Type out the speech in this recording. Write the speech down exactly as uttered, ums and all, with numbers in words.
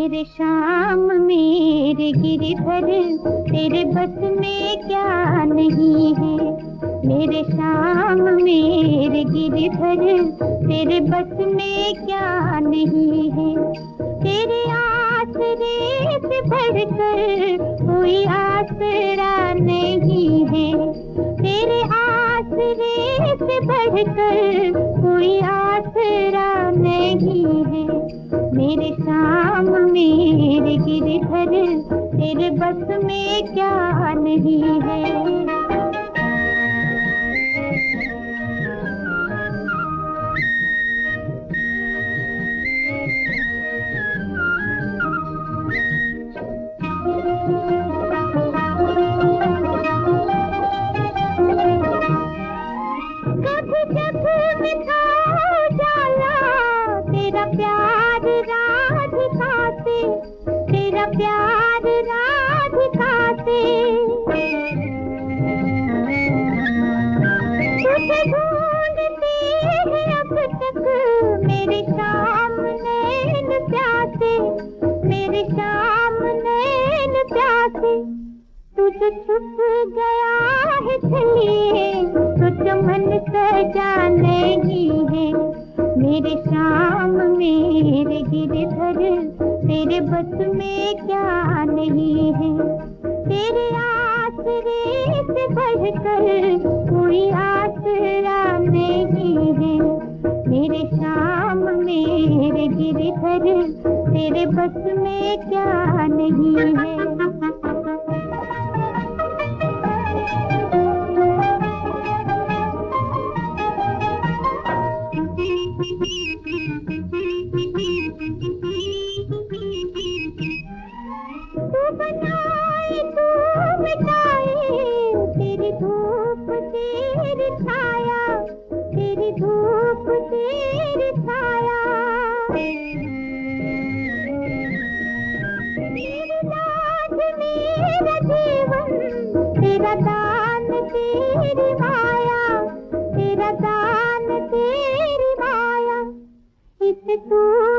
मेरे श्याम मेरे गिरधर, तेरे बस में क्या नहीं है। मेरे श्याम मेरे गिरधर, तेरे बस में क्या नहीं है। तेरे आसरे से बढ़कर कोई आसरा नहीं है। तेरे आसरे से बढ़कर कोई आसरा नहीं है। मेरे श्याम मेरे गिरधर, तेरे बस में क्या नहीं है। तेरा प्यार राधिका से, तेरा प्यार राधिका से, तुझे ढूंढती है अब तक मेरे सामने न प्यासे, मेरे सामने न प्यासे। तुझ छुप गया है चलिए तो चमन सजा नहीं है। मेरे श्याम मेरे गिरधर, तेरे बस में क्या नहीं है। तेरे आसरे से बढ़कर कोई आसरा नहीं है। मेरे श्याम मेरे गिरधर, तेरे बस में क्या नहीं है। तू बनाए तू मिटाए, तेरी धूप तेरी छाया, तेरी धूप तेरी छाया। मेरी लाज मेरा जीवन, तेरा दान तेरी माया, तेरा दान तेरी माया। इस तू